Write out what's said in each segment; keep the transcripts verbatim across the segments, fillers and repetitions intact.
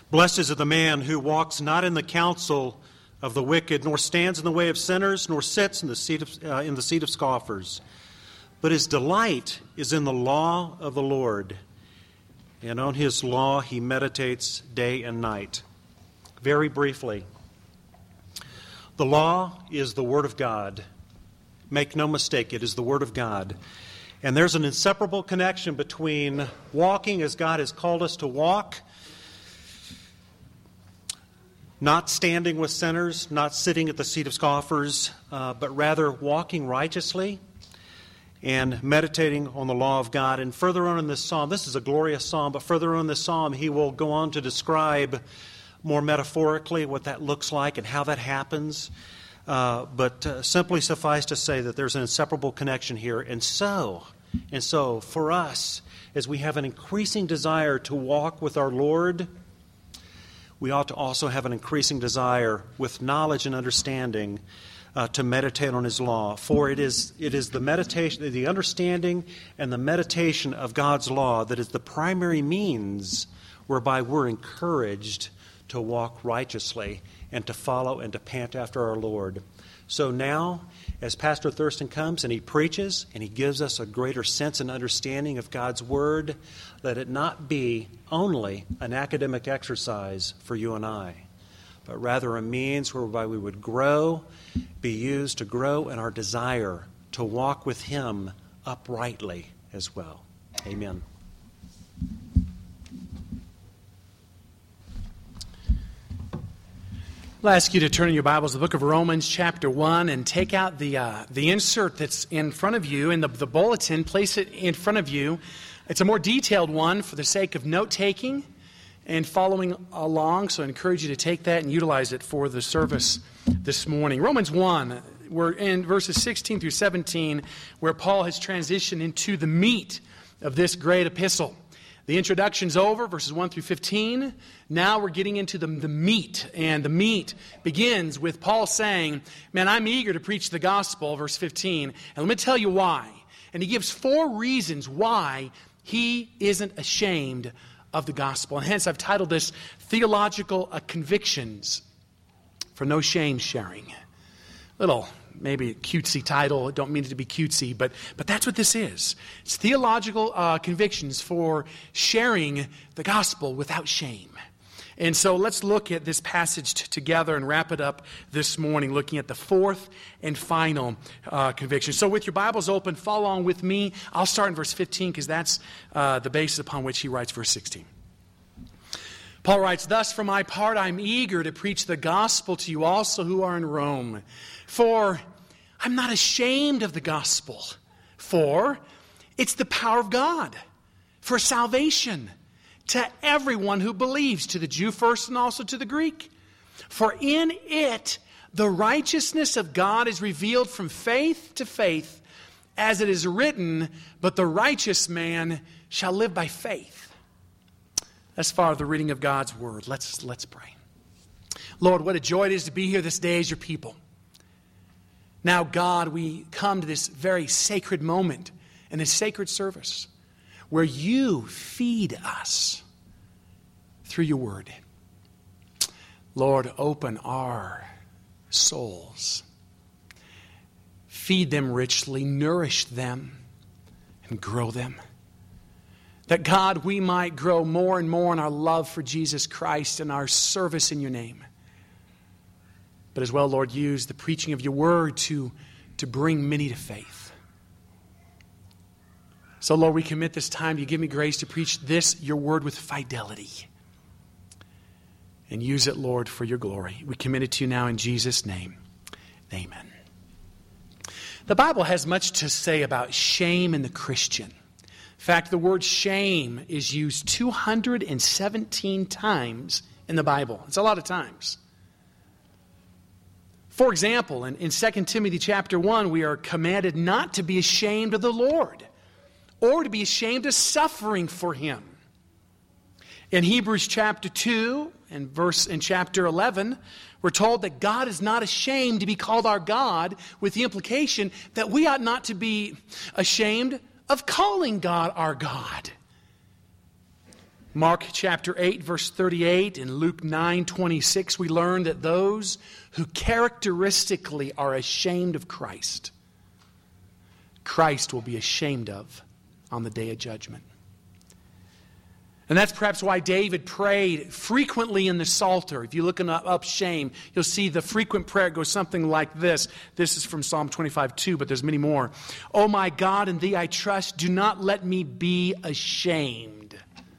Blessed is the man who walks not in the counsel of the wicked, nor stands in the way of sinners, nor sits in the seat of, uh, in the seat of scoffers. But his delight is in the law of the Lord, and on his law he meditates day and night. Very briefly, the law is the Word of God. Make no mistake, it is the Word of God. And there's an inseparable connection between walking as God has called us to walk, not standing with sinners, not sitting at the seat of scoffers, uh, but rather walking righteously and meditating on the law of God. And further on in this psalm, this is a glorious psalm, but further on in this psalm, he will go on to describe more metaphorically what that looks like and how that happens. Uh, but uh, simply suffice to say that there's an inseparable connection here. And so, and so for us, as we have an increasing desire to walk with our Lord, we ought to also have an increasing desire with knowledge and understanding uh, to meditate on His law. For it is it is the meditation, the understanding and the meditation of God's law that is the primary means whereby we're encouraged to walk righteously and to follow and to pant after our Lord. So now, as Pastor Thurston comes and he preaches and he gives us a greater sense and understanding of God's Word, let it not be only an academic exercise for you and I, but rather a means whereby we would grow, be used to grow in our desire to walk with Him uprightly as well. Amen. I'll ask you to turn in your Bibles to the book of Romans chapter one and take out the uh, the insert that's in front of you in the, the bulletin. Place it in front of you. It's a more detailed one for the sake of note-taking and following along, so I encourage you to take that and utilize it for the service this morning. Romans one, we're in verses sixteen through seventeen, where Paul has transitioned into the meat of this great epistle. The introduction's over, verses one through fifteen. Now we're getting into the, the meat, and the meat begins with Paul saying, man, I'm eager to preach the gospel, verse fifteen, and let me tell you why. And he gives four reasons why he isn't ashamed of the gospel. And hence I've titled this, Theological uh, Convictions for No Shame Sharing. Little maybe a cutesy title. I don't mean it to be cutesy, but but that's what this is. It's theological uh, convictions for sharing the gospel without shame. And so let's look at this passage t- together and wrap it up this morning, looking at the fourth and final uh, conviction. So with your Bibles open, follow along with me. I'll start in verse fifteen because that's uh, the basis upon which he writes verse sixteen. Paul writes, thus for my part I'm eager to preach the gospel to you also who are in Rome. For I'm not ashamed of the gospel, for it's the power of God for salvation to everyone who believes, to the Jew first and also to the Greek. For in it the righteousness of God is revealed from faith to faith, as it is written, but the righteous man shall live by faith. As far as the reading of God's word, let's, let's pray. Lord, what a joy it is to be here this day as your people. Now, God, we come to this very sacred moment in this sacred service where you feed us through your word. Lord, open our souls. Feed them richly, nourish them, and grow them. That, God, we might grow more and more in our love for Jesus Christ and our service in your name. But as well, Lord, use the preaching of your word to, to bring many to faith. So, Lord, we commit this time. You give me grace to preach this, your word, with fidelity. And use it, Lord, for your glory. We commit it to you now in Jesus' name. Amen. The Bible has much to say about shame in the Christian. In fact, the word shame is used two hundred seventeen times in the Bible. It's a lot of times. For example, in, in Second Timothy chapter one, we are commanded not to be ashamed of the Lord or to be ashamed of suffering for Him. In Hebrews chapter two and verse in chapter eleven, we're told that God is not ashamed to be called our God, with the implication that we ought not to be ashamed of calling God our God. Mark chapter eight, verse thirty-eight, and Luke nine, twenty-six, we learn that those who characteristically are ashamed of Christ, Christ will be ashamed of on the day of judgment. And that's perhaps why David prayed frequently in the Psalter. If you look up, up shame, you'll see the frequent prayer goes something like this. This is from Psalm twenty-five two, but there's many more. "O my God, in thee I trust. Do not let me be ashamed."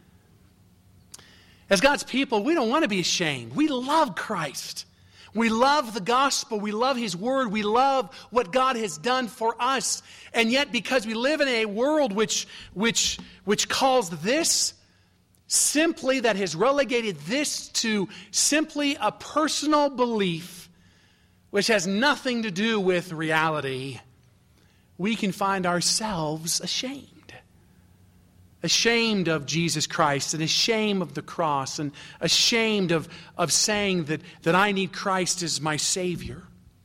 As God's people, we don't want to be ashamed. We love Christ. We love the gospel. We love His word. We love what God has done for us. And yet, because we live in a world which, which, which calls this simply, that has relegated this to simply a personal belief which has nothing to do with reality, we can find ourselves ashamed. Ashamed of Jesus Christ and ashamed of the cross and ashamed of, of saying that, that I need Christ as my Savior.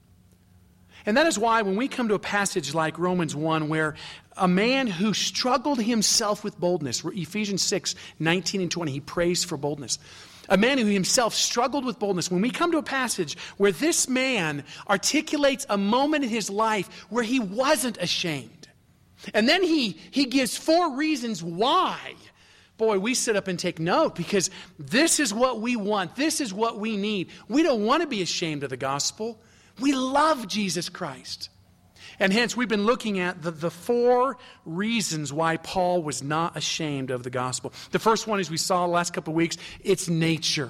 And that is why when we come to a passage like Romans one, where a man who struggled himself with boldness, Ephesians six, nineteen and twenty, he prays for boldness. A man who himself struggled with boldness. When we come to a passage where this man articulates a moment in his life where he wasn't ashamed, and then he, he gives four reasons why, boy, we sit up and take note, because this is what we want. This is what we need. We don't want to be ashamed of the gospel. We love Jesus Christ. And hence, we've been looking at the, the four reasons why Paul was not ashamed of the gospel. The first one, as we saw the last couple of weeks, it's nature.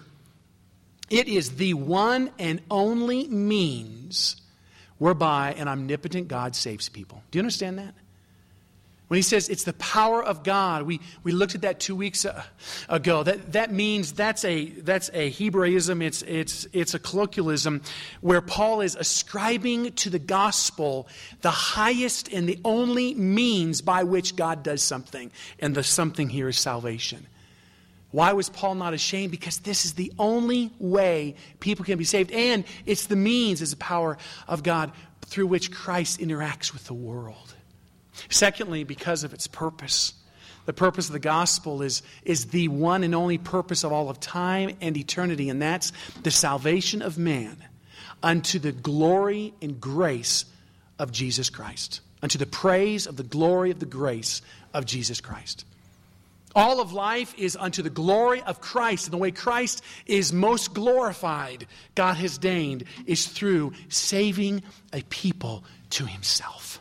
It is the one and only means whereby an omnipotent God saves people. Do you understand that? When he says it's the power of God, we, we looked at that two weeks ago. That that means that's a that's a Hebraism. It's it's it's a colloquialism where Paul is ascribing to the gospel the highest and the only means by which God does something, and the something here is salvation. Why was Paul not ashamed? Because this is the only way people can be saved, and it's the means, it's the power of God through which Christ interacts with the world. Secondly, because of its purpose. The purpose of the gospel is, is the one and only purpose of all of time and eternity, and that's the salvation of man unto the glory and grace of Jesus Christ, unto the praise of the glory of the grace of Jesus Christ. All of life is unto the glory of Christ, and the way Christ is most glorified, God has deigned, is through saving a people to Himself.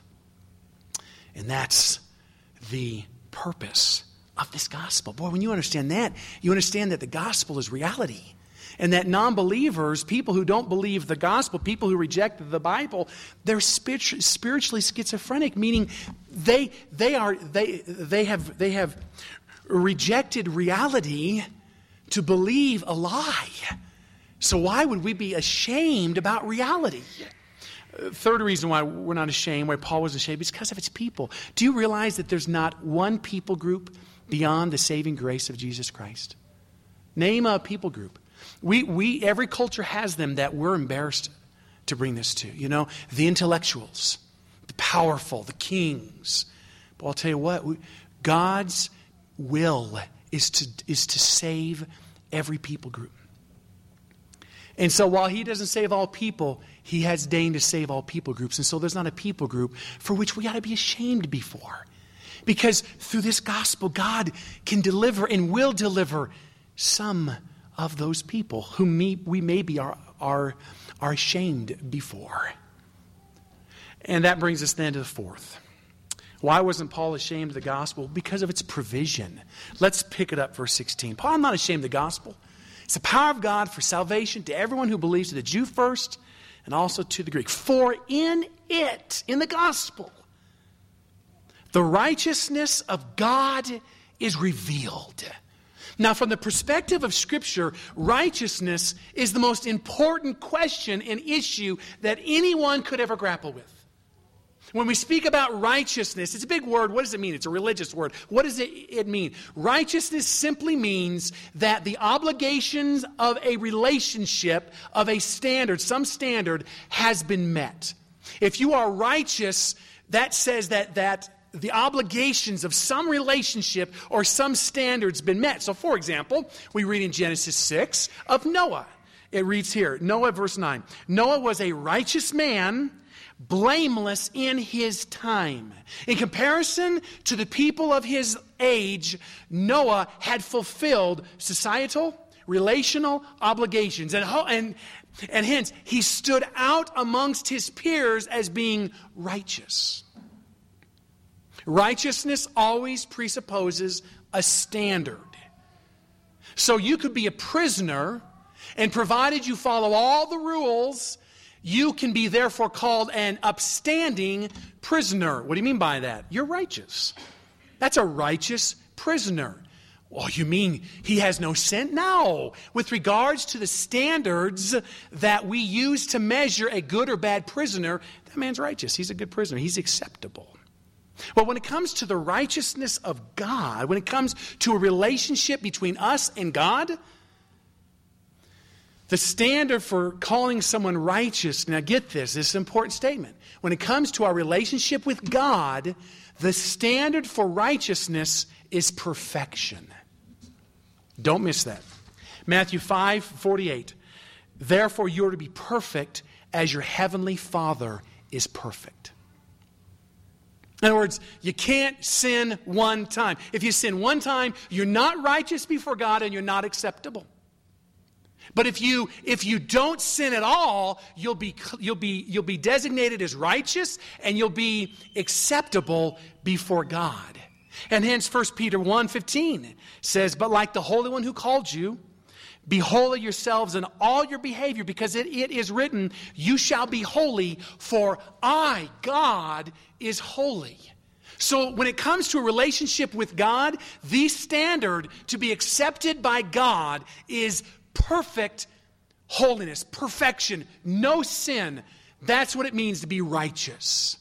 And that's the purpose of this gospel. Boy, when you understand that, you understand that the gospel is reality. And that non-believers, people who don't believe the gospel, people who reject the Bible, they're spiritu- spiritually schizophrenic, meaning they they are they they have they have rejected reality to believe a lie. So why would we be ashamed about reality? Third reason why we're not ashamed, why Paul was ashamed, is because of its people. Do you realize that there's not one people group beyond the saving grace of Jesus Christ? Name a people group. We, we, every culture has them that we're embarrassed to bring this to. You know, the intellectuals, the powerful, the kings. But I'll tell you what, we, God's will is to, is to save every people group. And so while He doesn't save all people, He has deigned to save all people groups. And so there's not a people group for which we ought to be ashamed before. Because through this gospel, God can deliver and will deliver some of those people whom we, we maybe are, are, are ashamed before. And that brings us then to the fourth. Why wasn't Paul ashamed of the gospel? Because of its provision. Let's pick it up, verse sixteen. Paul, I'm not ashamed of the gospel. It's the power of God for salvation to everyone who believes, to the Jew first and also to the Greek. For in it, in the gospel, the righteousness of God is revealed. Now, from the perspective of Scripture, righteousness is the most important question and issue that anyone could ever grapple with. When we speak about righteousness, it's a big word. What does it mean? It's a religious word. What does it, it mean? Righteousness simply means that the obligations of a relationship, of a standard, some standard, has been met. If you are righteous, that says that, that the obligations of some relationship or some standards been met. So, for example, we read in Genesis six of Noah. It reads here, Noah, verse nine. Noah was a righteous man, blameless in his time. In comparison to the people of his age, Noah had fulfilled societal, relational obligations. And, and, and hence, he stood out amongst his peers as being righteous. Righteousness always presupposes a standard. So you could be a prisoner, and provided you follow all the rules, you can be therefore called an upstanding prisoner. What do you mean by that? You're righteous. That's a righteous prisoner. Oh, you mean he has no sin? No. With regards to the standards that we use to measure a good or bad prisoner, that man's righteous. He's a good prisoner. He's acceptable. But when it comes to the righteousness of God, when it comes to a relationship between us and God, the standard for calling someone righteous, now get this, this is an important statement. When it comes to our relationship with God, the standard for righteousness is perfection. Don't miss that. Matthew five forty-eight. Therefore you are to be perfect as your heavenly Father is perfect. In other words, you can't sin one time. If you sin one time, you're not righteous before God and you're not acceptable. But if you if you don't sin at all, you'll be you'll be you'll be designated as righteous and you'll be acceptable before God. And hence First Peter one fifteen says, "But like the Holy One who called you, be holy yourselves in all your behavior, because it, it is written, you shall be holy, for I, God, is holy." So when it comes to a relationship with God, the standard to be accepted by God is perfect holiness, perfection, no sin. That's what it means to be righteous.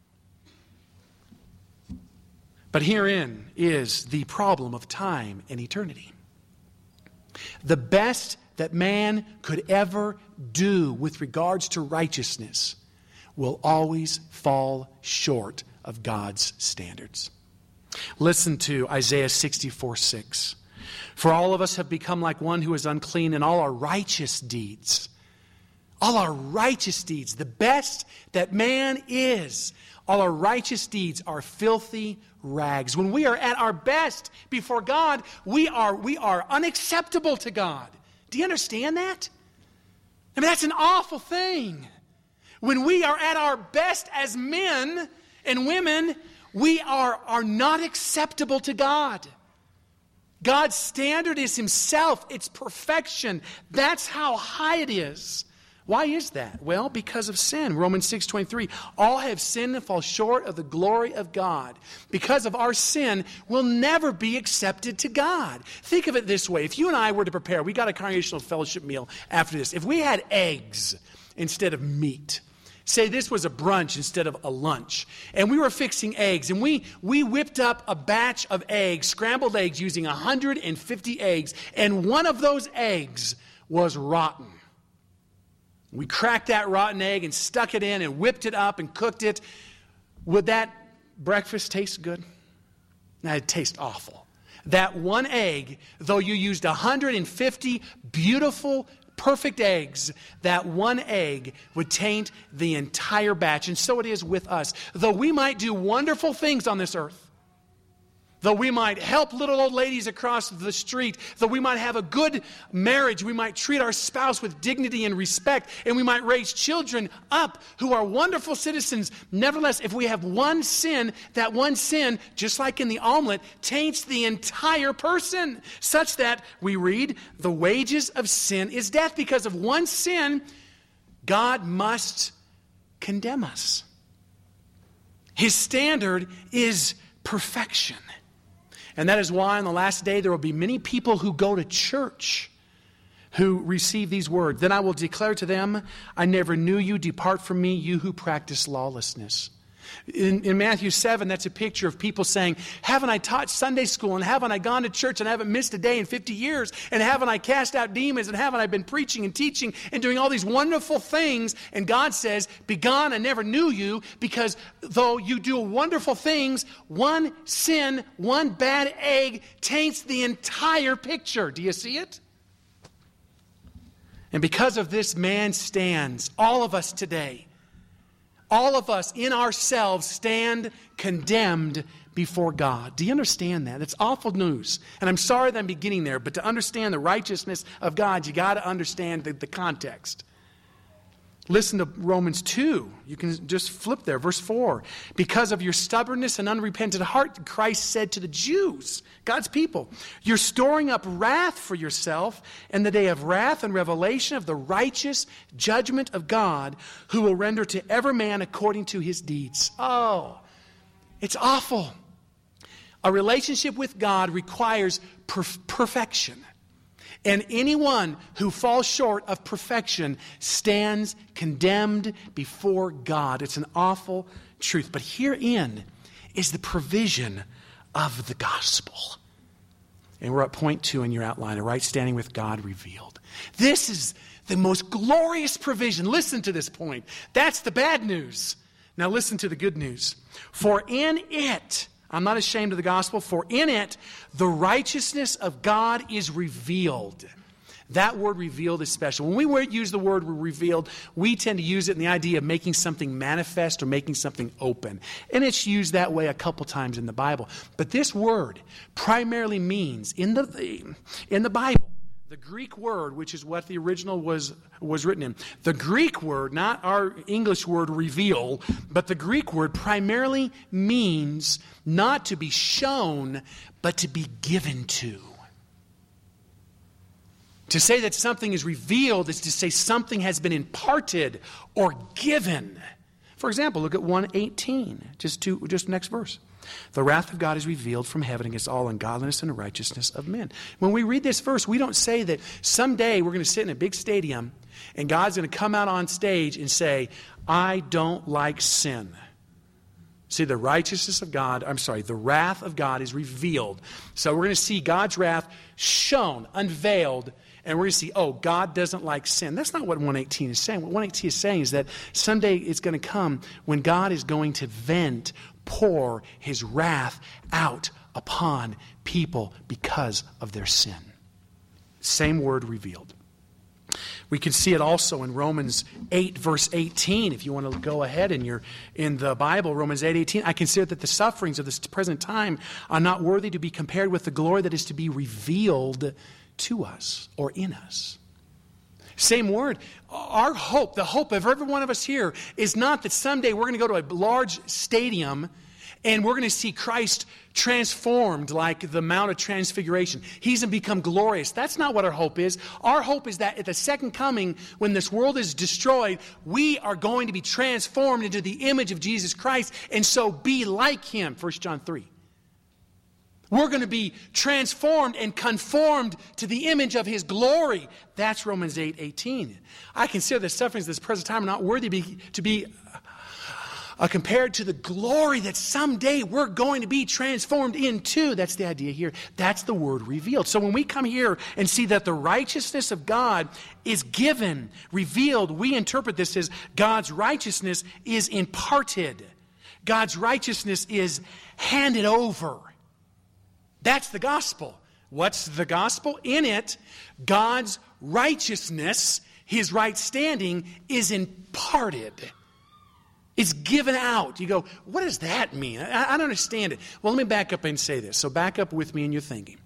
But herein is the problem of time and eternity. The best that man could ever do with regards to righteousness will always fall short of God's standards. Listen to Isaiah sixty-four six. For all of us have become like one who is unclean, and all our righteous deeds, all our righteous deeds, the best that man is, all our righteous deeds are filthy rags. When we are at our best before God, we are, we are unacceptable to God. Do you understand that? I mean, that's an awful thing. When we are at our best as men and women, we are, are not acceptable to God. God's standard is Himself. It's perfection. That's how high it is. Why is that? Well, because of sin. Romans six twenty-three. All have sinned and fall short of the glory of God. Because of our sin, we'll never be accepted to God. Think of it this way. If you and I were to prepare, we got a congregational fellowship meal after this. If we had eggs instead of meat, say this was a brunch instead of a lunch, and we were fixing eggs, and we, we whipped up a batch of eggs, scrambled eggs, using one hundred fifty eggs, and one of those eggs was rotten. We cracked that rotten egg and stuck it in and whipped it up and cooked it. Would that breakfast taste good? No, it'd taste awful. That one egg, though you used one hundred fifty beautiful, perfect eggs, that one egg would taint the entire batch. And so it is with us. Though we might do wonderful things on this earth, though we might help little old ladies across the street, though we might have a good marriage, we might treat our spouse with dignity and respect, and we might raise children up who are wonderful citizens. Nevertheless, if we have one sin, that one sin, just like in the omelet, taints the entire person, such that we read, the wages of sin is death. Because of one sin, God must condemn us. His standard is perfection. And that is why on the last day there will be many people who go to church who receive these words. Then I will declare to them, I never knew you. Depart from me, you who practice lawlessness. In, in Matthew seven, that's a picture of people saying, haven't I taught Sunday school, and haven't I gone to church, and haven't missed a day in fifty years, and haven't I cast out demons, and haven't I been preaching and teaching and doing all these wonderful things? And God says, begone, I never knew you, because though you do wonderful things, one sin, one bad egg taints the entire picture. Do you see it? And because of this, man stands, all of us today, all of us in ourselves stand condemned before God. Do you understand that? That's awful news. And I'm sorry that I'm beginning there, but to understand the righteousness of God, you got to understand the, the context. Listen to Romans two. You can just flip there. Verse four. Because of your stubbornness and unrepentant heart, Christ said to the Jews, God's people, you're storing up wrath for yourself in the day of wrath and revelation of the righteous judgment of God, who will render to every man according to his deeds. Oh, it's awful. A relationship with God requires perf- perfection. And anyone who falls short of perfection stands condemned before God. It's an awful truth. But herein is the provision of the gospel. And we're at point two in your outline, a right standing with God revealed. This is the most glorious provision. Listen to this point. That's the bad news. Now listen to the good news. For in it, I'm not ashamed of the gospel, for in it the righteousness of God is revealed. That word revealed is special. When we use the word revealed, we tend to use it in the idea of making something manifest or making something open. And it's used that way a couple times in the Bible. But this word primarily means, in the, in the Bible, the Greek word, which is what the original was, was written in, the Greek word, not our English word reveal, but the Greek word primarily means not to be shown, but to be given to. To say that something is revealed is to say something has been imparted or given. For example, look at one eighteen, just to, just next verse. The wrath of God is revealed from heaven against all ungodliness and unrighteousness of men. When we read this verse, we don't say that someday we're going to sit in a big stadium and God's going to come out on stage and say, I don't like sin. See, the righteousness of God, I'm sorry, the wrath of God is revealed. So we're going to see God's wrath shown, unveiled, and we're going to see, oh, God doesn't like sin. That's not what one eighteen is saying. What one eighteen is saying is that someday it's going to come when God is going to vent, pour his wrath out upon people because of their sin. Same word, revealed. We can see it also in Romans eight, verse eighteen. If you want to go ahead in your in the Bible, Romans eight, eighteen. I consider that the sufferings of this present time are not worthy to be compared with the glory that is to be revealed to us or in us. Same word. Our hope, the hope of every one of us here, is not that someday we're going to go to a large stadium and we're going to see Christ transformed like the Mount of Transfiguration. He's going to become glorious. That's not what our hope is. Our hope is that at the second coming, when this world is destroyed, we are going to be transformed into the image of Jesus Christ and so be like him, First John three. We're going to be transformed and conformed to the image of his glory. That's Romans eight, eighteen. I consider the sufferings of this present time are not worthy to be, to be uh, compared to the glory that someday we're going to be transformed into. That's the idea here. That's the word revealed. So when we come here and see that the righteousness of God is given, revealed, we interpret this as God's righteousness is imparted. God's righteousness is handed over. That's the gospel. What's the gospel? In it, God's righteousness, his right standing, is imparted. It's given out. You go, what does that mean? I, I don't understand it. Well, let me back up and say this. So back up with me in your thinking.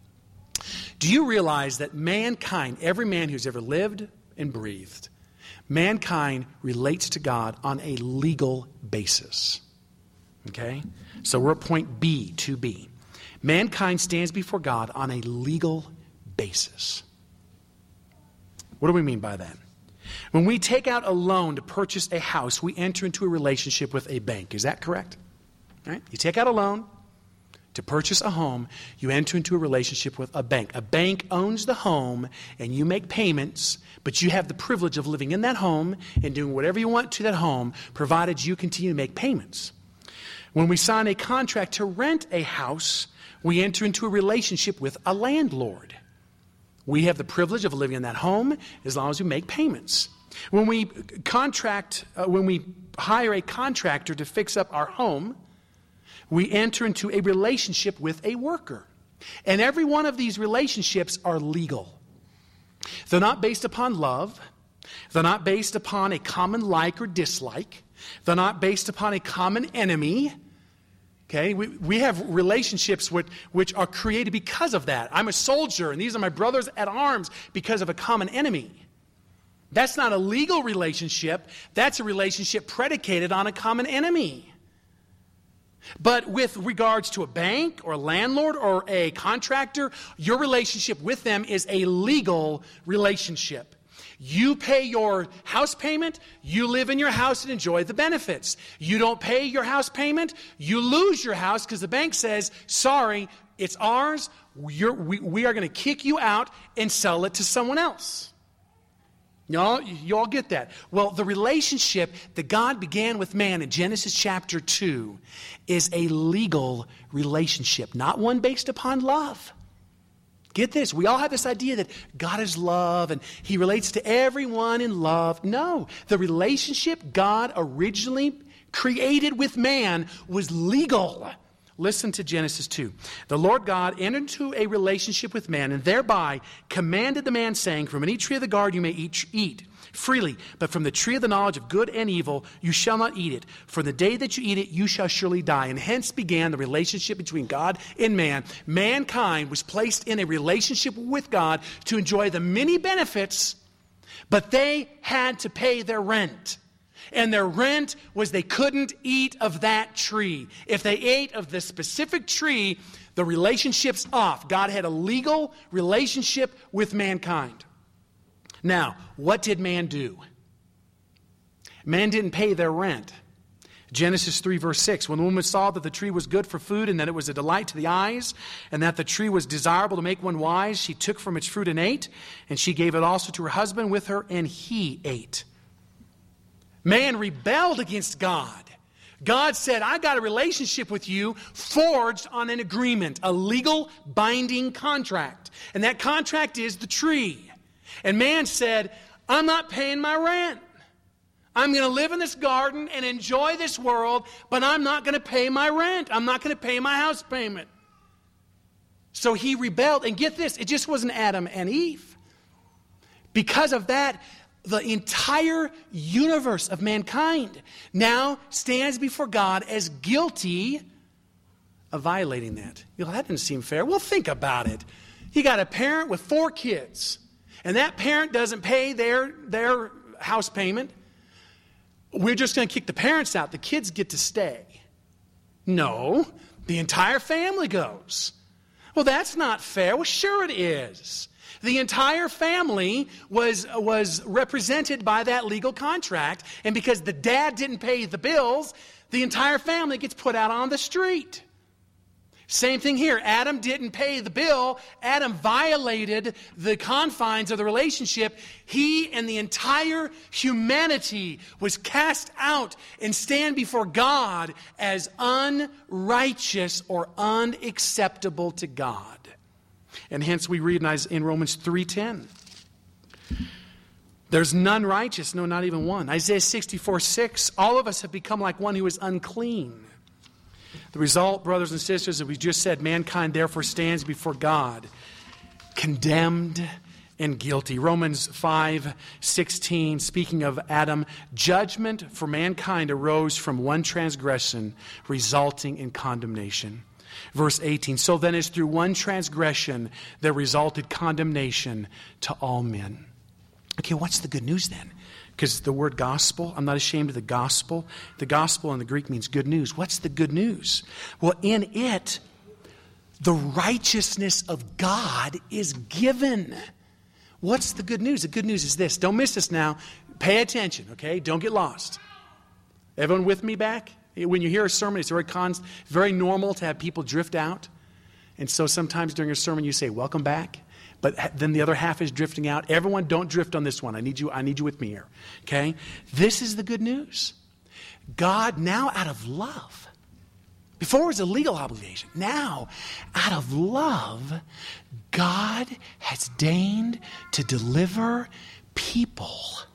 Do you realize that mankind, every man who's ever lived and breathed, mankind relates to God on a legal basis? Okay? So we're at point B, two B. Mankind stands before God on a legal basis. What do we mean by that? When we take out a loan to purchase a house, we enter into a relationship with a bank. Is that correct? All right? You take out a loan to purchase a home, you enter into a relationship with a bank. A bank owns the home and you make payments, but you have the privilege of living in that home and doing whatever you want to that home, provided you continue to make payments. When we sign a contract to rent a house, we enter into a relationship with a landlord. We have the privilege of living in that home as long as we make payments. When we contract, uh, when we hire a contractor to fix up our home, we enter into a relationship with a worker. And every one of these relationships are legal. They're not based upon love. They're not based upon a common like or dislike. They're not based upon a common enemy. Okay, we, we have relationships which, which are created because of that. I'm a soldier, and these are my brothers at arms because of a common enemy. That's not a legal relationship. That's a relationship predicated on a common enemy. But with regards to a bank or a landlord or a contractor, your relationship with them is a legal relationship. You pay your house payment, you live in your house and enjoy the benefits. You don't pay your house payment, you lose your house because the bank says, sorry, it's ours, You're, we, we are going to kick you out and sell it to someone else. Y'all, you all get that? Well, the relationship that God began with man in Genesis chapter two is a legal relationship, not one based upon love. Get this, we all have this idea that God is love and He relates to everyone in love. No, the relationship God originally created with man was legal. Listen to Genesis two. The Lord God entered into a relationship with man and thereby commanded the man, saying, from any tree of the garden you may eat, eat freely, but from the tree of the knowledge of good and evil you shall not eat it. For the day that you eat it, you shall surely die. And hence began the relationship between God and man. Mankind was placed in a relationship with God to enjoy the many benefits, but they had to pay their rent. And their rent was they couldn't eat of that tree. If they ate of the specific tree, the relationship's off. God had a legal relationship with mankind. Now, what did man do? Man didn't pay their rent. Genesis three verse six, when the woman saw that the tree was good for food and that it was a delight to the eyes and that the tree was desirable to make one wise, she took from its fruit and ate, and she gave it also to her husband with her, and he ate. Man rebelled against God. God said, I got a relationship with you forged on an agreement, a legal binding contract. And that contract is the tree. And man said, I'm not paying my rent. I'm going to live in this garden and enjoy this world, but I'm not going to pay my rent. I'm not going to pay my house payment. So he rebelled. And get this, it just wasn't Adam and Eve. Because of that, the entire universe of mankind now stands before God as guilty of violating that. You know, that didn't seem fair. Well, think about it. You got a parent with four kids, and that parent doesn't pay their, their house payment. We're just going to kick the parents out. The kids get to stay. No, the entire family goes. Well, that's not fair. Well, sure it is. The entire family was, was represented by that legal contract, and because the dad didn't pay the bills, the entire family gets put out on the street. Same thing here. Adam didn't pay the bill. Adam violated the confines of the relationship. He and the entire humanity was cast out and stand before God as unrighteous or unacceptable to God. And hence we read in Romans three ten. There's none righteous, no, not even one. Isaiah sixty-four six, all of us have become like one who is unclean. The result, brothers and sisters, as we just said, mankind therefore stands before God, condemned and guilty. Romans five sixteen, speaking of Adam, judgment for mankind arose from one transgression, resulting in condemnation. Verse eighteen, so then as through one transgression there resulted condemnation to all men. Okay, what's the good news then? Because the word gospel, I'm not ashamed of the gospel. The gospel in the Greek means good news. What's the good news? Well, in it, the righteousness of God is given. What's the good news? The good news is this. Don't miss this now. Pay attention, okay? Don't get lost. Everyone with me back? When you hear a sermon, it's very, con- very normal to have people drift out. And so sometimes during a sermon you say, welcome back. But then the other half is drifting out. Everyone, don't drift on this one. I need you, I need you with me here. Okay? This is the good news. God, now out of love, Before it was a legal obligation. Now, out of love, God has deigned to deliver people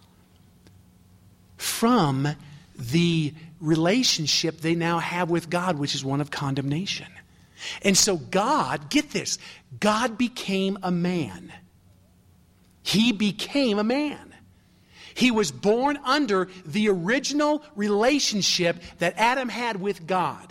from the relationship they now have with God, which is one of condemnation. And so God, get this, God became a man. He became a man. He was born under the original relationship that Adam had with God.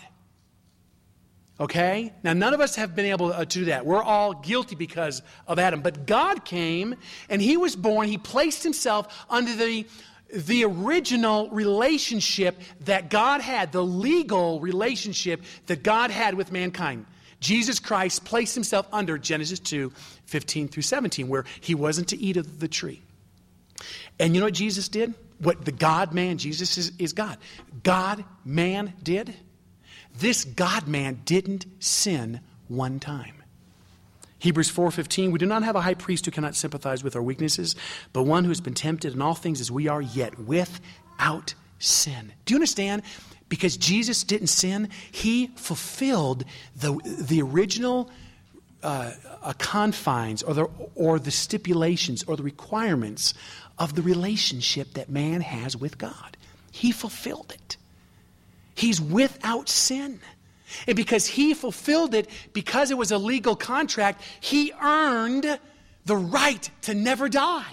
Okay? Now, none of us have been able to do that. We're all guilty because of Adam. But God came, and he was born. He placed himself under the, the original relationship that God had, the legal relationship that God had with mankind. Jesus Christ placed himself under Genesis two, fifteen through seventeen, where he wasn't to eat of the tree. And you know what Jesus did? What the God-man, Jesus is, is God. God-man did? This God-man didn't sin one time. Hebrews four fifteen, we do not have a high priest who cannot sympathize with our weaknesses, but one who has been tempted in all things as we are, yet without sin. Do you understand? Because Jesus didn't sin, he fulfilled the, the original uh, uh, confines or the, or the stipulations or the requirements of the relationship that man has with God. He fulfilled it. He's without sin. And because he fulfilled it, because it was a legal contract, he earned the right to never die.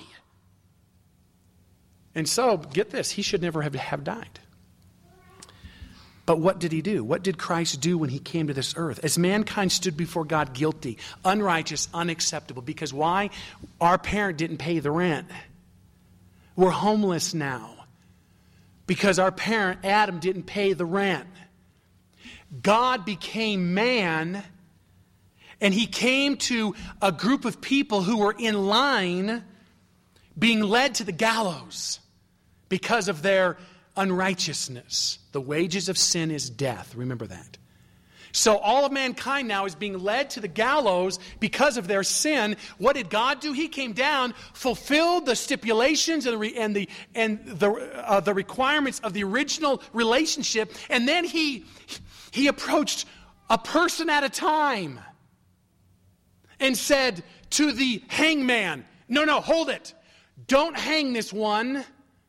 And so, get this, he should never have, have died. But what did he do? What did Christ do when he came to this earth? As mankind stood before God guilty, unrighteous, unacceptable. Because why? Our parent didn't pay the rent. We're homeless now. Because our parent, Adam, didn't pay the rent. God became man, and he came to a group of people who were in line being led to the gallows because of their unrighteousness. The wages of sin is death. Remember that. So all of mankind now is being led to the gallows because of their sin. What did God do? He came down, fulfilled the stipulations and the and the, and the, uh, the requirements of the original relationship, and then he he approached a person at a time and said to the hangman, "No, no, hold it. Don't hang this one.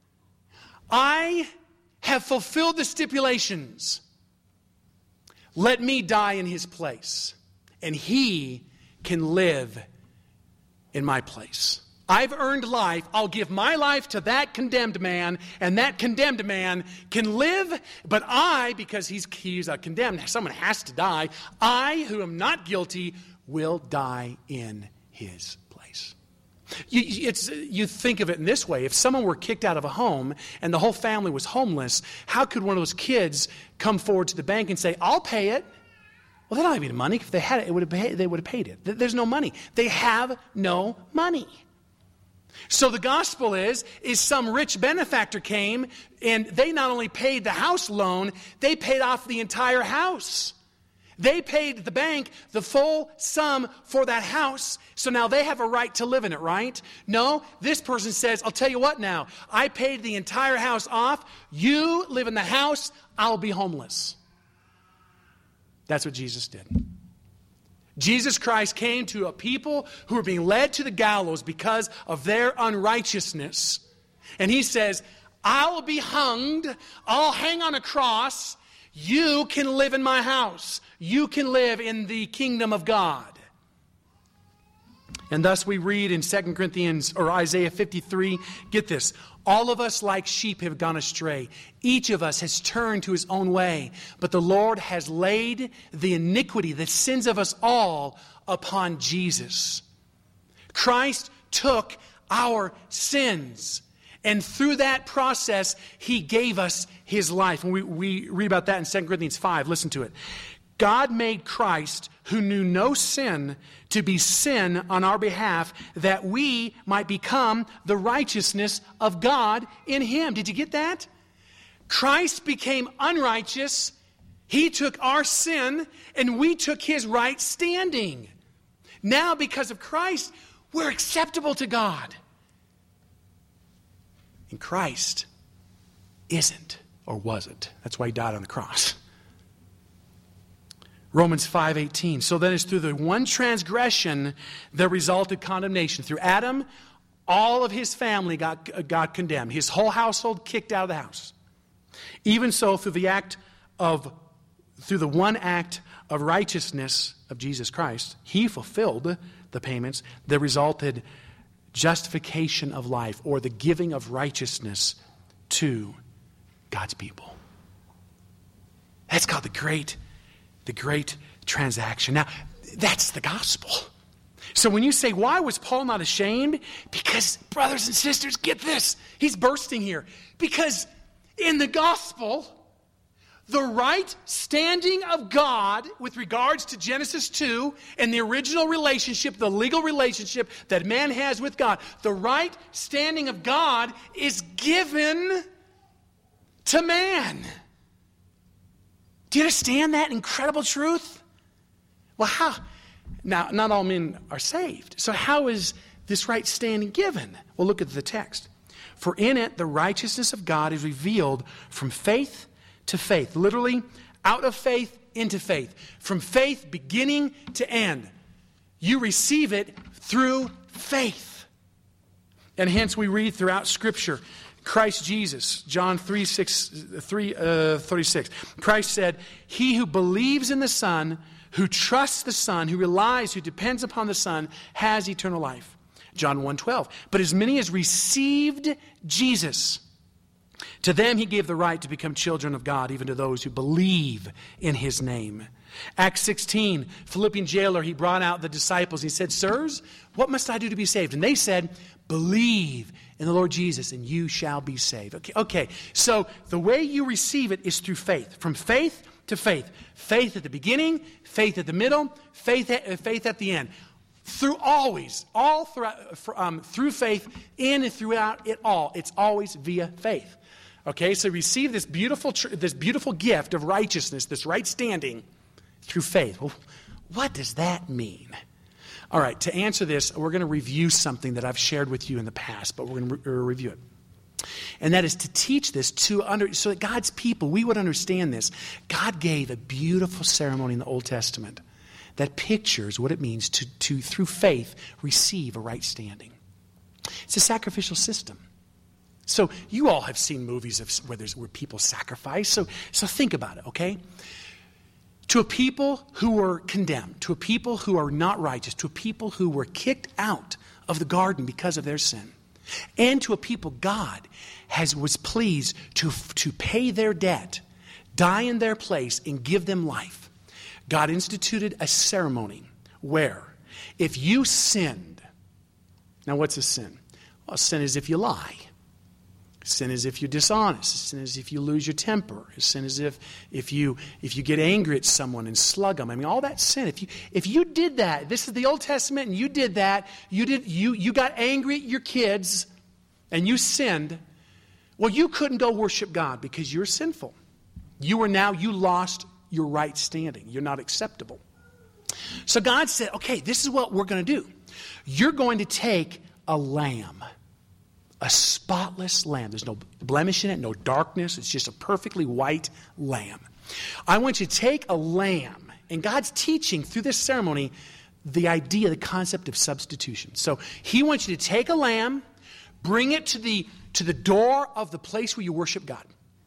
I have fulfilled the stipulations. Let me die in his place, and he can live in my place. I've earned life. I'll give my life to that condemned man, and that condemned man can live, but I, because he's, he's a condemned, someone has to die, I, who am not guilty, will die in his place." You, it's, you think of it in this way. If someone were kicked out of a home and the whole family was homeless, how could one of those kids come forward to the bank and say, "I'll pay it"? Well, they don't have any money. If they had it, it would have paid, they would have paid it. There's no money. They have no money. So the gospel is, is some rich benefactor came, and they not only paid the house loan, they paid off the entire house. They paid the bank the full sum for that house, so now they have a right to live in it, right? No, this person says, "I'll tell you what now, I paid the entire house off, you live in the house, I'll be homeless." That's what Jesus did. Jesus Christ came to a people who were being led to the gallows because of their unrighteousness. And he says, "I'll be hanged, I'll hang on a cross, you can live in my house. You can live in the kingdom of God." And thus we read in Second Corinthians or Isaiah fifty-three, get this, "All of us like sheep have gone astray. Each of us has turned to his own way. But the Lord has laid the iniquity, the sins of us all, upon Jesus." Christ took our sins. And through that process, he gave us his life. And we, we read about that in Second Corinthians five. Listen to it. "God made Christ, who knew no sin, to be sin on our behalf, that we might become the righteousness of God in him." Did you get that? Christ became unrighteous. He took our sin, and we took his right standing. Now, because of Christ, we're acceptable to God. And Christ isn't, or wasn't. That's why he died on the cross. Romans five eighteen. So then it's through the one transgression that resulted condemnation. Through Adam, all of his family got, got condemned. His whole household kicked out of the house. Even so, through the act of, through the one act of righteousness of Jesus Christ, he fulfilled the payments that resulted justification of life, or the giving of righteousness to God's people. That's called the great, the great transaction. Now, that's the gospel. So when you say, why was Paul not ashamed? Because, brothers and sisters, get this. He's bursting here. Because in the gospel, the right standing of God with regards to Genesis two and the original relationship, the legal relationship that man has with God, the right standing of God is given to man. Do you understand that incredible truth? Well, how? Now, not all men are saved. So how is this right standing given? Well, look at the text. For in it, the righteousness of God is revealed from faith to faith. Literally, out of faith into faith. From faith beginning to end. You receive it through faith. And hence we read throughout Scripture, Christ Jesus, John three, six, three, uh, thirty-six. Christ said, he who believes in the Son, who trusts the Son, who relies, who depends upon the Son, has eternal life. John one twelve. But as many as received Jesus, to them he gave the right to become children of God, even to those who believe in his name. Acts sixteen, Philippian jailer, he brought out the disciples. He said, sirs, what must I do to be saved? And they said, believe in the Lord Jesus, and you shall be saved. Okay, okay, so the way you receive it is through faith. From faith to faith. Faith at the beginning, faith at the middle, faith at, faith at the end. Through always, all throughout, um, through faith, in and throughout it all. It's always via faith. Okay, so receive this beautiful, this beautiful gift of righteousness, this right standing, through faith. Well, what does that mean? All right, to answer this, we're going to review something that I've shared with you in the past, but we're going to re- review it. And that is to teach this to under, so that God's people, we would understand this. God gave a beautiful ceremony in the Old Testament that pictures what it means to, to through faith, receive a right standing. It's a sacrificial system. So you all have seen movies of where there's where people sacrifice. So so think about it, okay? To a people who were condemned, to a people who are not righteous, to a people who were kicked out of the garden because of their sin, and to a people God has was pleased to to pay their debt, die in their place, and give them life. God instituted a ceremony where if you sinned, now what's a sin? Well, sin is if you lie. Sin is if you're dishonest. Sin is if you lose your temper. Sin is if if you if you get angry at someone and slug them. I mean, all that sin. If you if you did that, this is the Old Testament, and you did that, you did you you got angry at your kids, and you sinned. Well, you couldn't go worship God because you're sinful. You were now you lost your right standing. You're not acceptable. So God said, "Okay, this is what we're going to do. You're going to take a lamb." A spotless lamb. There's no blemish in it, no darkness. It's just a perfectly white lamb. I want you to take a lamb, and God's teaching through this ceremony the idea, the concept of substitution. So he wants you to take a lamb, bring it to the, to the door of the place where you worship God.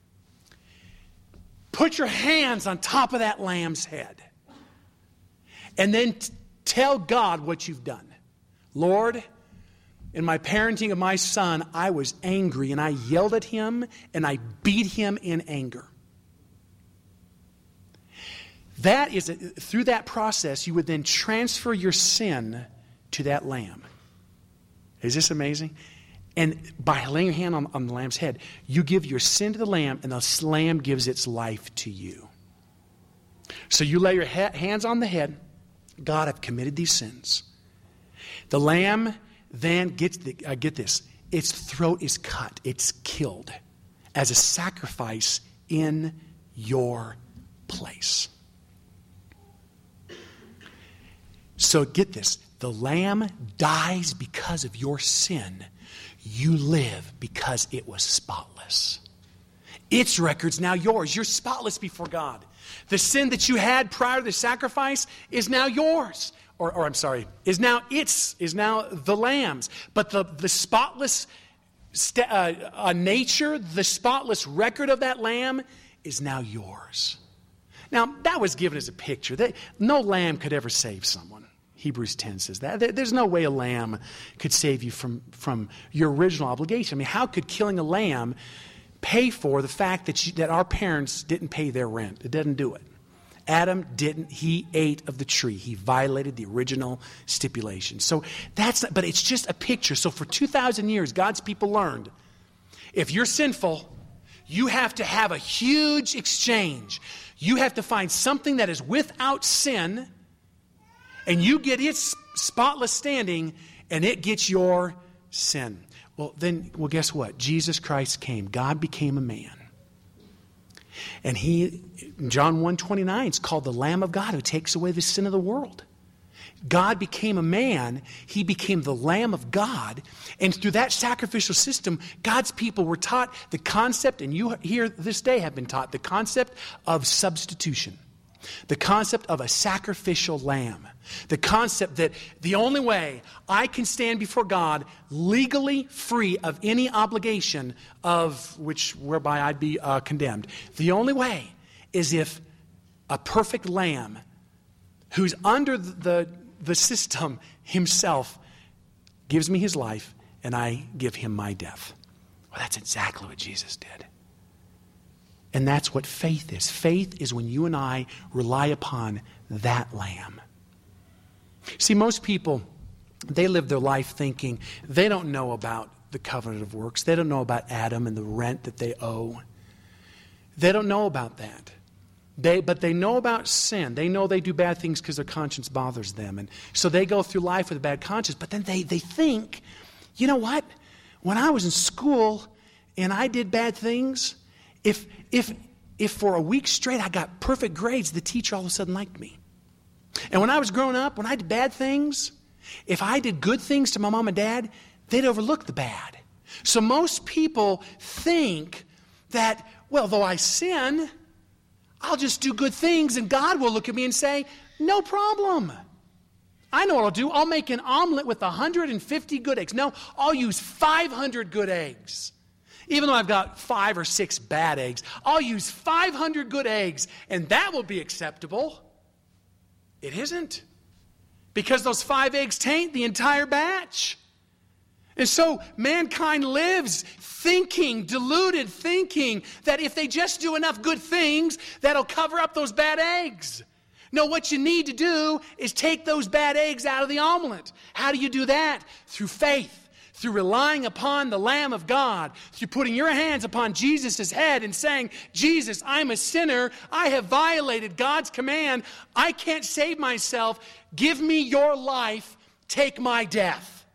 Put your hands on top of that lamb's head. And then t- tell God what you've done. Lord, in my parenting of my son, I was angry and I yelled at him and I beat him in anger. That is, a, through that process, you would then transfer your sin to that lamb. Is this amazing? And by laying your hand on, on the lamb's head, you give your sin to the lamb and the lamb gives its life to you. So you lay your ha- hands on the head. God, I've committed these sins. The lamb then gets the, uh, get this, its throat is cut, it's killed as a sacrifice in your place. So get this, the lamb dies because of your sin. You live because it was spotless. Its record's now yours. You're spotless before God. The sin that you had prior to the sacrifice is now yours. Or, or I'm sorry, is now its, is now the lamb's. But the, the spotless st- uh, uh, nature, the spotless record of that lamb is now yours. Now, that was given as a picture. That, no lamb could ever save someone. Hebrews ten says that. There, there's no way a lamb could save you from, from your original obligation. I mean, how could killing a lamb pay for the fact that, you, that our parents didn't pay their rent? It doesn't do it. Adam didn't. He ate of the tree. He violated the original stipulation. So that's not, but it's just a picture. So for two thousand years, God's people learned, if you're sinful, you have to have a huge exchange. You have to find something that is without sin, and you get its spotless standing, and it gets your sin. Well, then, well, guess what? Jesus Christ came. God became a man. And he, John one twenty-nine, is called the Lamb of God who takes away the sin of the world. God became a man. He became the Lamb of God. And through that sacrificial system, God's people were taught the concept, and you here this day have been taught, the concept of substitution. The concept of a sacrificial lamb. The concept that the only way I can stand before God legally free of any obligation of which whereby I'd be uh, condemned. The only way is if a perfect lamb who's under the, the system himself gives me his life and I give him my death. Well, that's exactly what Jesus did. And that's what faith is. Faith is when you and I rely upon that lamb. See, most people, they live their life thinking they don't know about the covenant of works. They don't know about Adam and the rent that they owe. They don't know about that. They, but they know about sin. They know they do bad things because their conscience bothers them. And so they go through life with a bad conscience. But then they, they think, you know what? When I was in school and I did bad things, If if if for a week straight I got perfect grades, the teacher all of a sudden liked me. And when I was growing up, when I did bad things, if I did good things to my mom and dad, they'd overlook the bad. So most people think that, well, though I sin, I'll just do good things and God will look at me and say, no problem. I know what I'll do. I'll make an omelet with one hundred fifty good eggs. No, I'll use five hundred good eggs. Even though I've got five or six bad eggs, I'll use five hundred good eggs, and that will be acceptable. It isn't. Because those five eggs taint the entire batch. And so mankind lives thinking, deluded thinking, that if they just do enough good things, that'll cover up those bad eggs. No, what you need to do is take those bad eggs out of the omelet. How do you do that? Through faith. Through relying upon the Lamb of God, through putting your hands upon Jesus' head and saying, Jesus, I'm a sinner. I have violated God's command. I can't save myself. Give me your life. Take my death.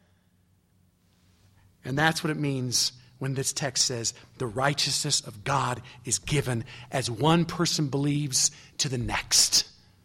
And that's what it means when this text says the righteousness of God is given as one person believes to the next.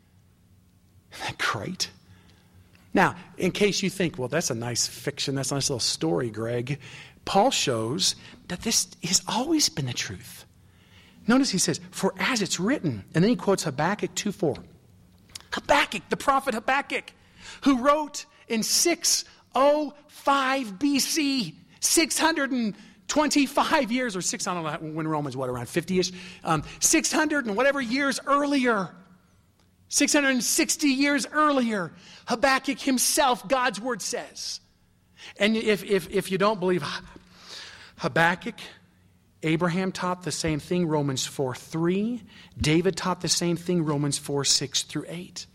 Isn't that great? Now, in case you think, well, that's a nice fiction, that's a nice little story, Greg, Paul shows that this has always been the truth. Notice he says, for as it's written, and then he quotes Habakkuk two four. Habakkuk, the prophet Habakkuk, who wrote in six oh five B C, six hundred twenty-five years, or six, I don't know when Romans, what, around fifty-ish, um, six hundred and whatever years earlier, six hundred sixty years earlier, Habakkuk himself, God's word says. And if, if, if you don't believe Habakkuk, Abraham taught the same thing, Romans four three. David taught the same thing, Romans four six through eight.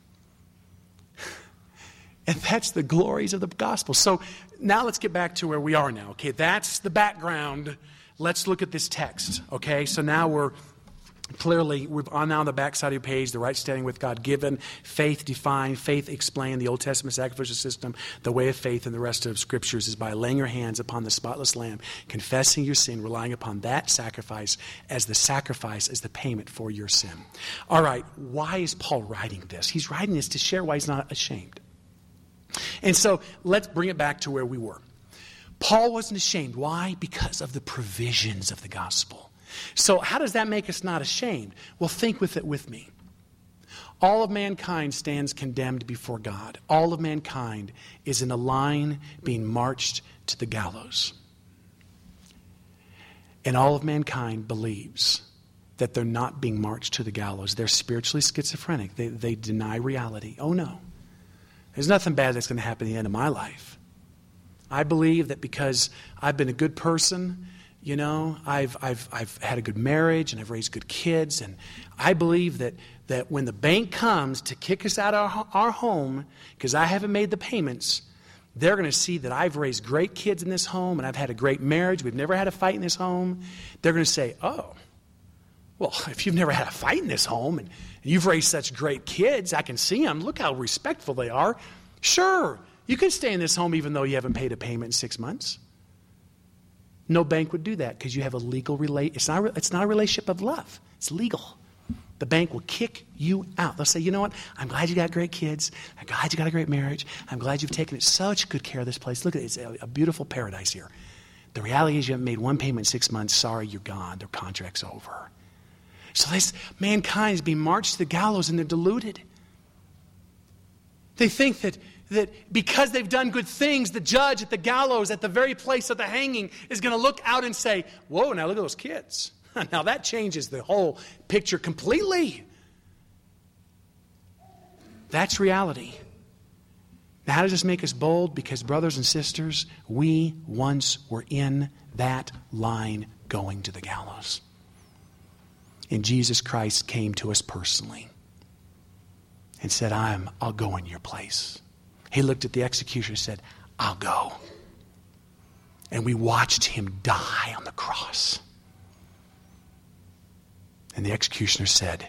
And that's the glories of the gospel. So now let's get back to where we are now. Okay, that's the background. Let's look at this text. Okay, so now we're clearly, we're on now on the back side of your page, the right standing with God given, faith defined, faith explained, the Old Testament sacrificial system, the way of faith in the rest of Scriptures is by laying your hands upon the spotless Lamb, confessing your sin, relying upon that sacrifice as the sacrifice, as the payment for your sin. All right, why is Paul writing this? He's writing this to share why he's not ashamed. And so let's bring it back to where we were. Paul wasn't ashamed. Why? Because of the provisions of the gospel. So how does that make us not ashamed? Well, think with it with me. All of mankind stands condemned before God. All of mankind is in a line being marched to the gallows. And all of mankind believes that they're not being marched to the gallows. They're spiritually schizophrenic. They, they deny reality. Oh no. There's nothing bad that's going to happen at the end of my life. I believe that because I've been a good person, you know, I've, I've, I've had a good marriage and I've raised good kids. And I believe that, that when the bank comes to kick us out of our, our home, because I haven't made the payments, they're going to see that I've raised great kids in this home and I've had a great marriage. We've never had a fight in this home. They're going to say, oh, well, if you've never had a fight in this home and you've raised such great kids, I can see them. Look how respectful they are. Sure, you can stay in this home even though you haven't paid a payment in six months. No bank would do that because you have a legal relate. It's not. It's not a relationship of love. It's legal. The bank will kick you out. They'll say, you know what? I'm glad you got great kids. I'm glad you got a great marriage. I'm glad you've taken such good care of this place. Look at it. It's a, a beautiful paradise here. The reality is you haven't made one payment in six months. Sorry, you're gone. Their contract's over. So this mankind is being marched to the gallows and they're deluded. They think that, that because they've done good things, the judge at the gallows, at the very place of the hanging, is going to look out and say, whoa, now look at those kids. Now that changes the whole picture completely. That's reality. Now how does this make us bold? Because brothers and sisters, we once were in that line going to the gallows. And Jesus Christ came to us personally and said, I'm, I'll go in your place. He looked at the executioner and said, I'll go. And we watched him die on the cross. And the executioner said,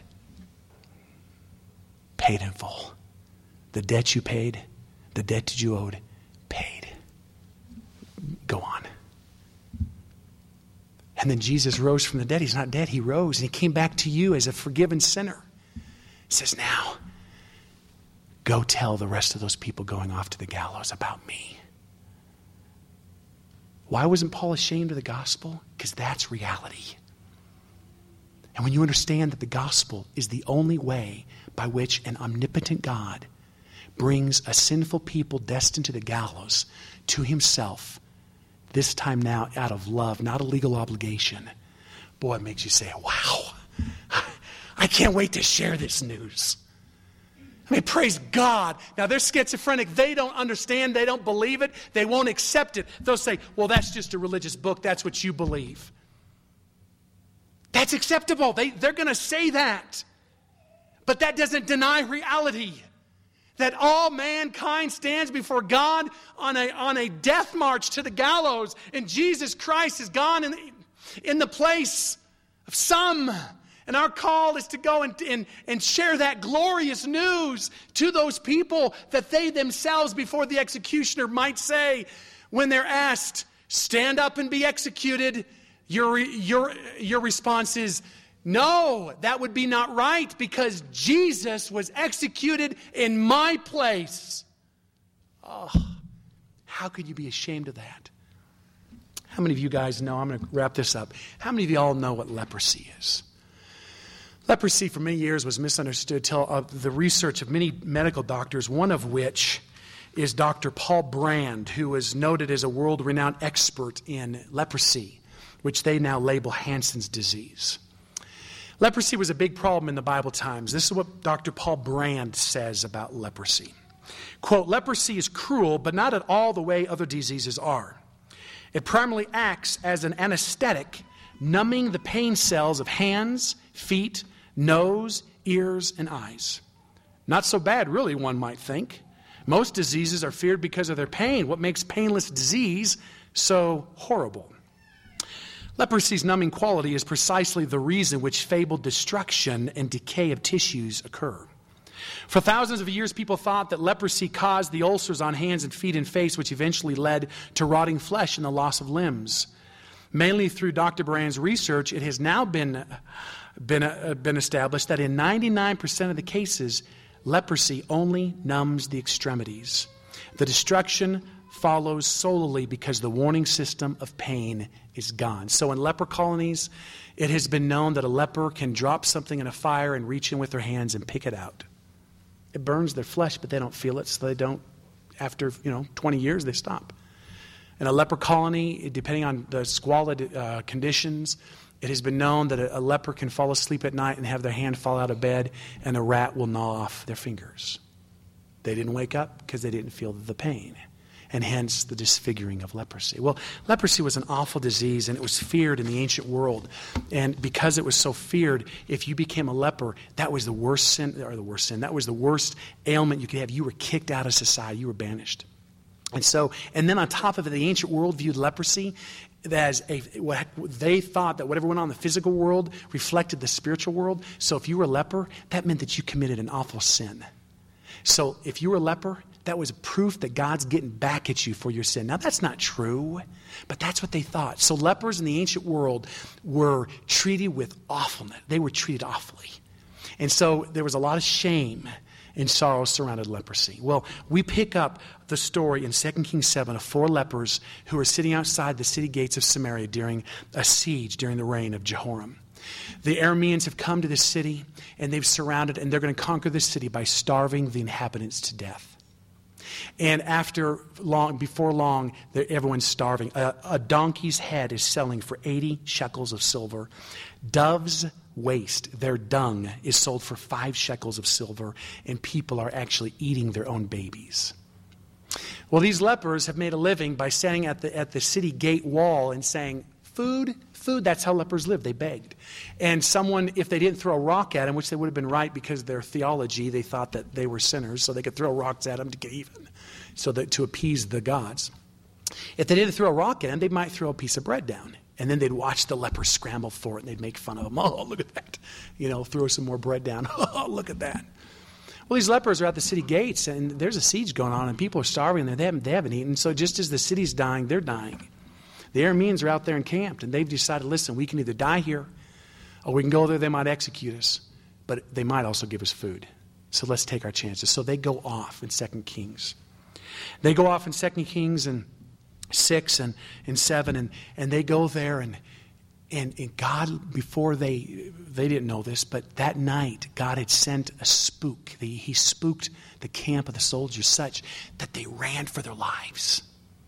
paid in full. The debt you paid, the debt that you owed, paid. Go on. And then Jesus rose from the dead. He's not dead. He rose and he came back to you as a forgiven sinner. He says, now, go tell the rest of those people going off to the gallows about me. Why wasn't Paul ashamed of the gospel? Because that's reality. And when you understand that the gospel is the only way by which an omnipotent God brings a sinful people destined to the gallows to himself, this time now out of love, not a legal obligation, boy, it makes you say, wow, I can't wait to share this news. I mean, praise God. Now, they're schizophrenic. They don't understand. They don't believe it. They won't accept it. They'll say, well, that's just a religious book. That's what you believe. That's acceptable. They, they're going to say that. But that doesn't deny reality. That all mankind stands before God on a, on a death march to the gallows. And Jesus Christ is gone in, in the place of some. And our call is to go and, and, and share that glorious news to those people that they themselves before the executioner might say when they're asked, stand up and be executed. Your, your, your response is, no, that would be not right because Jesus was executed in my place. Oh, how could you be ashamed of that? How many of you guys know, I'm going to wrap this up. How many of you all know what leprosy is? Leprosy for many years was misunderstood till uh, the research of many medical doctors, one of which is Doctor Paul Brand, who was noted as a world-renowned expert in leprosy, which they now label Hansen's disease. Leprosy was a big problem in the Bible times. This is what Doctor Paul Brand says about leprosy. Quote, leprosy is cruel, but not at all the way other diseases are. It primarily acts as an anesthetic, numbing the pain cells of hands, feet, nose, ears, and eyes. Not so bad, really, one might think. Most diseases are feared because of their pain. What makes painless disease so horrible? Leprosy's numbing quality is precisely the reason which fabled destruction and decay of tissues occur. For thousands of years, people thought that leprosy caused the ulcers on hands and feet and face, which eventually led to rotting flesh and the loss of limbs. Mainly through Doctor Brand's research, it has now been, been, uh, been established that in ninety-nine percent of the cases, leprosy only numbs the extremities. The destruction follows solely because the warning system of pain is gone. So in leper colonies, it has been known that a leper can drop something in a fire and reach in with their hands and pick it out. It burns their flesh, but they don't feel it, so they don't, after, you know, twenty years, they stop. In a leper colony, depending on the squalid uh, conditions, it has been known that a, a leper can fall asleep at night and have their hand fall out of bed, and a rat will gnaw off their fingers. They didn't wake up because they didn't feel the pain, and hence the disfiguring of leprosy. Well, leprosy was an awful disease, and it was feared in the ancient world. And because it was so feared, if you became a leper, that was the worst sin, or the worst sin, that was the worst ailment you could have. You were kicked out of society. You were banished. And so, and then on top of it, the ancient world viewed leprosy as a, what they thought that whatever went on in the physical world reflected the spiritual world. So if you were a leper, that meant that you committed an awful sin. So if you were a leper, that was proof that God's getting back at you for your sin. Now, that's not true, but that's what they thought. So lepers in the ancient world were treated with awfulness. They were treated awfully. And so there was a lot of shame and sorrow surrounded leprosy. Well, we pick up the story in Second Kings seven of four lepers who are sitting outside the city gates of Samaria during a siege during the reign of Jehoram. The Arameans have come to this city, and they've surrounded, and they're going to conquer this city by starving the inhabitants to death. And after long, before long, everyone's starving. A, a donkey's head is selling for eighty shekels of silver. Doves' waste, their dung, is sold for five shekels of silver, and people are actually eating their own babies. Well, these lepers have made a living by standing at the at the city gate wall and saying, food, food. That's how lepers lived. They begged. And someone, if they didn't throw a rock at them, which they would have been right because their theology, they thought that they were sinners, so they could throw rocks at them to get even, so that to appease the gods. If they didn't throw a rock at them, they might throw a piece of bread down. And then they'd watch the lepers scramble for it, and they'd make fun of them. Oh, look at that. You know, throw some more bread down. Oh, look at that. Well, these lepers are at the city gates, and there's a siege going on, and people are starving, and they haven't, they haven't eaten. So just as the city's dying, they're dying. The Arameans are out there encamped, and they've decided, listen, we can either die here, or we can go there, they might execute us, but they might also give us food. So let's take our chances. So they go off in Second Kings. They go off in Second Kings and six and, and seven, and, and they go there, and, and, and God, before they, they didn't know this, but that night, God had sent a spook. The, he spooked the camp of the soldiers such that they ran for their lives.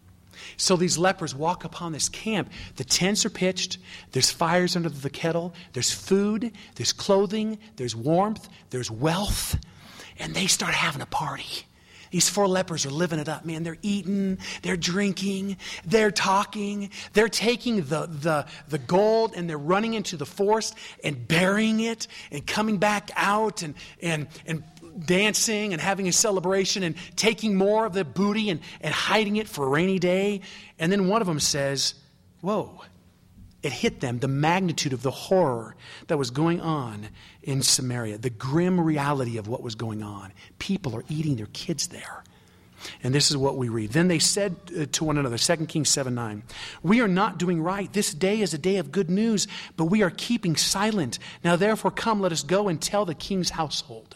So these lepers walk upon this camp. The tents are pitched. There's fires under the kettle. There's food. There's clothing. There's warmth. There's wealth. And they start having a party. These four lepers are living it up, man. They're eating. They're drinking. They're talking. They're taking the, the, the gold and they're running into the forest and burying it and coming back out and, and, and dancing and having a celebration and taking more of the booty and, and hiding it for a rainy day. And then one of them says, whoa, it hit them, the magnitude of the horror that was going on in Samaria, the grim reality of what was going on. People are eating their kids there. And this is what we read. Then they said to one another, Second Kings seven nine, we are not doing right. This day is a day of good news, but we are keeping silent. Now therefore come, let us go and tell the king's household.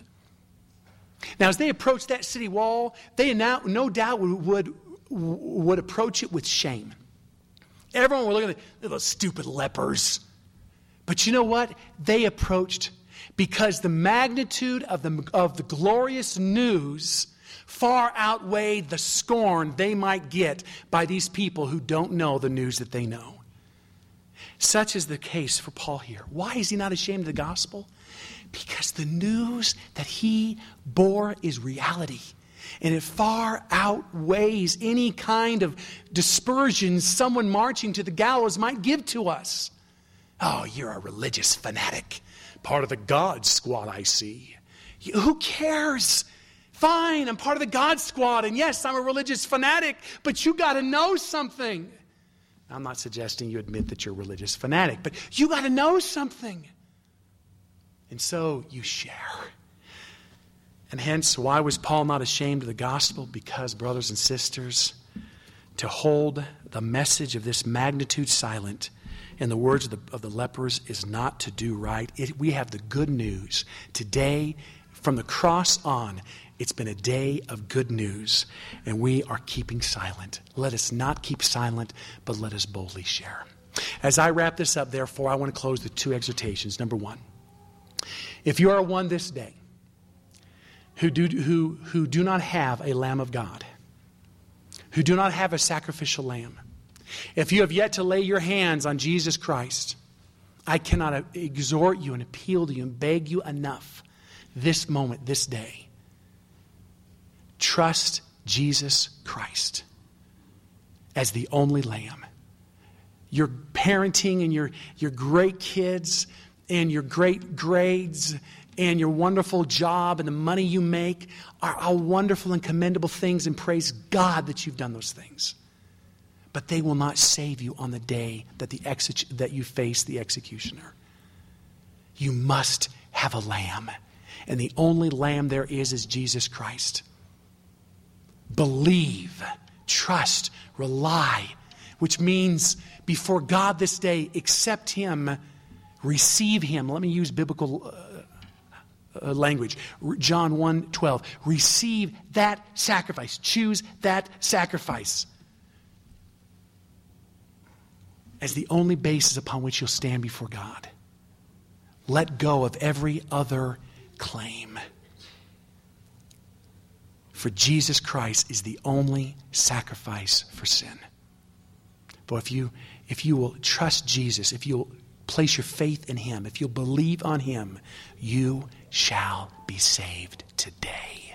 Now, as they approached that city wall, they now, no doubt would, would, would approach it with shame. Everyone would look at the, those stupid lepers. But you know what? They approached because the magnitude of the, of the glorious news far outweighed the scorn they might get by these people who don't know the news that they know. Such is the case for Paul here. Why is he not ashamed of the gospel? Because the news that he bore is reality. And it far outweighs any kind of dispersion someone marching to the gallows might give to us. Oh, you're a religious fanatic. Part of the God squad, I see. You, who cares? Fine, I'm part of the God squad. And yes, I'm a religious fanatic. But you got to know something. I'm not suggesting you admit that you're a religious fanatic. But you got to know something. And so you share. And hence, why was Paul not ashamed of the gospel? Because, brothers and sisters, to hold the message of this magnitude silent, in the words of the, of the lepers, is not to do right. It, we have the good news. Today, from the cross on, it's been a day of good news, and we are keeping silent. Let us not keep silent, but let us boldly share. As I wrap this up, therefore, I want to close with two exhortations. Number one, if you are one this day who do, who, who do not have a Lamb of God, who do not have a sacrificial lamb, if you have yet to lay your hands on Jesus Christ, I cannot exhort you and appeal to you and beg you enough this moment, this day. Trust Jesus Christ as the only Lamb. Your parenting and your, your great kids and your great grades and your wonderful job and the money you make are all wonderful and commendable things, and praise God that you've done those things. But they will not save you on the day that, the exec- that you face the executioner. You must have a lamb. And the only lamb there is is Jesus Christ. Believe, trust, rely, which means before God this day, accept Him, receive Him. Let me use biblical uh, uh, language. John one twelve. Receive that sacrifice. Choose that sacrifice as the only basis upon which you'll stand before God. Let go of every other claim. For Jesus Christ is the only sacrifice for sin. But if you, if you will trust Jesus, if you'll place your faith in Him, if you'll believe on Him, you shall be saved today.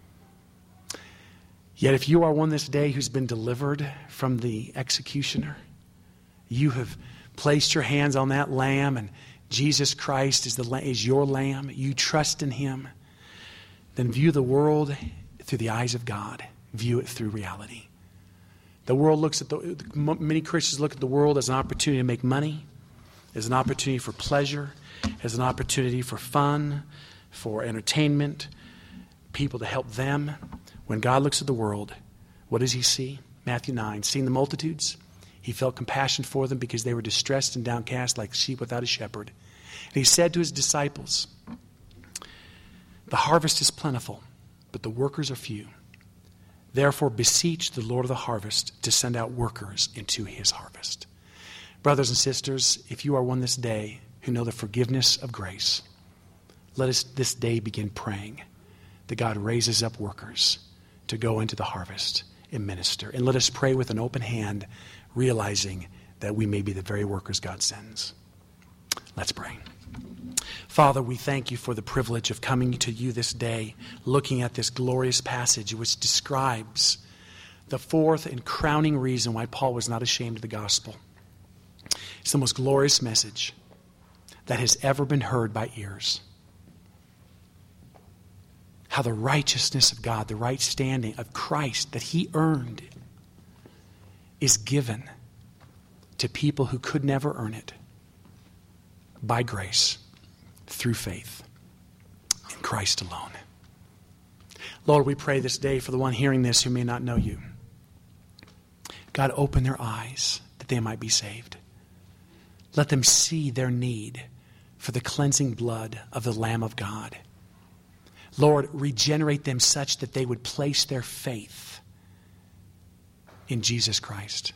Yet if you are one this day who's been delivered from the executioner, you have placed your hands on that lamb, and Jesus Christ is, the, is your lamb. You trust in Him. Then view the world through the eyes of God. View it through reality. The world looks at the, many Christians look at the world as an opportunity to make money, as an opportunity for pleasure, as an opportunity for fun, for entertainment, people to help them. When God looks at the world, what does He see? Matthew nine, seeing the multitudes, He felt compassion for them because they were distressed and downcast like sheep without a shepherd. And He said to His disciples, the harvest is plentiful, but the workers are few. Therefore beseech the Lord of the harvest to send out workers into His harvest. Brothers and sisters, if you are one this day who know the forgiveness of grace, let us this day begin praying that God raises up workers to go into the harvest and minister. And let us pray with an open hand, realizing that we may be the very workers God sends. Let's pray. Father, we thank You for the privilege of coming to You this day, looking at this glorious passage which describes the fourth and crowning reason why Paul was not ashamed of the gospel. It's the most glorious message that has ever been heard by ears. How the righteousness of God, the right standing of Christ that He earned, is given to people who could never earn it by grace through faith in Christ alone. Lord, we pray this day for the one hearing this who may not know You. God, open their eyes that they might be saved. Let them see their need for the cleansing blood of the Lamb of God. Lord, regenerate them such that they would place their faith in Jesus Christ.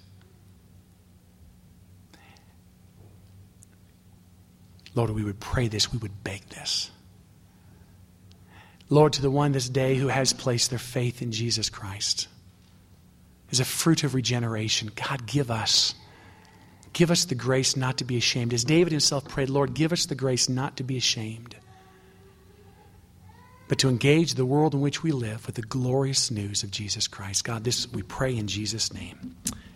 Lord, we would pray this, we would beg this. Lord, to the one this day who has placed their faith in Jesus Christ as a fruit of regeneration, God, give us, give us the grace not to be ashamed. As David himself prayed, Lord, give us the grace not to be ashamed, but to engage the world in which we live with the glorious news of Jesus Christ. God, this we pray in Jesus' name.